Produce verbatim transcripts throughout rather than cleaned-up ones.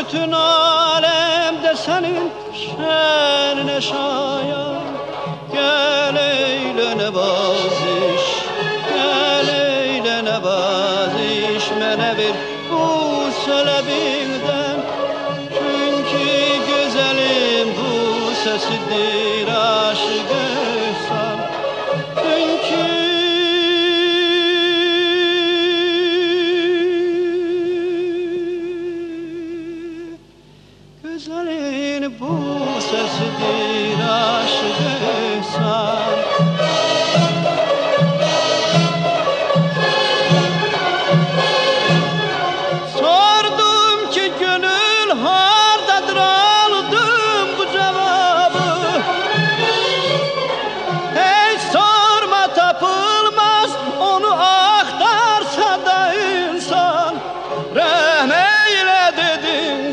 bütün alemde senin şenine şayan. Gel eyle nevaziş, gel eyle nevaziş, mene bir bu selebinden. Çünkü güzelim bu sesidir aşık ehsan. Çünkü güzelin bu sesidir aşık ehsan. Sordum ki gönül hardadır, aldım bu cevabı. Hiç sorma tapılmaz, onu aktarsa da insan. Rehm eyle dedim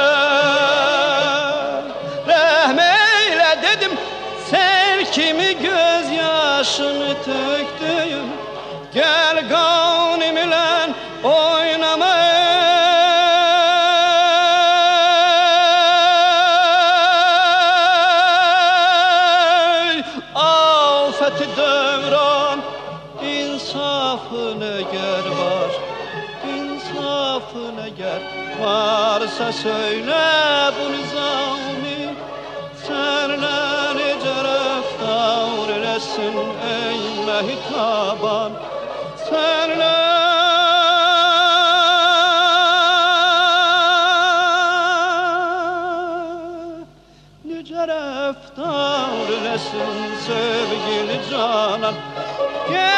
gel, rehm eyle dedim. Sen kimi gözyaşını töktüğüm, gel gavnim ile oynama. Afet-i devran, insafın eğer var, insafın eğer varsa söyle bu nizami. Senle nice reftar eylesin ey mehitaban, senle nice reftar eylesin sevgili canan.